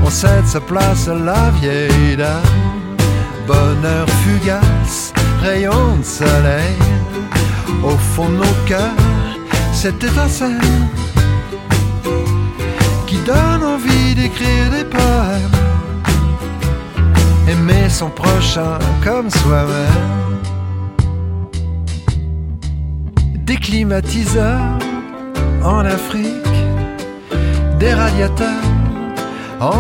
on cède sa place à la vieille dame. Bonheur fugace, rayon de soleil, au fond de nos cœurs, cette étincelle qui donne envie d'écrire des poèmes. Aimer son prochain comme soi-même. Des climatiseurs en Afrique, des radiateurs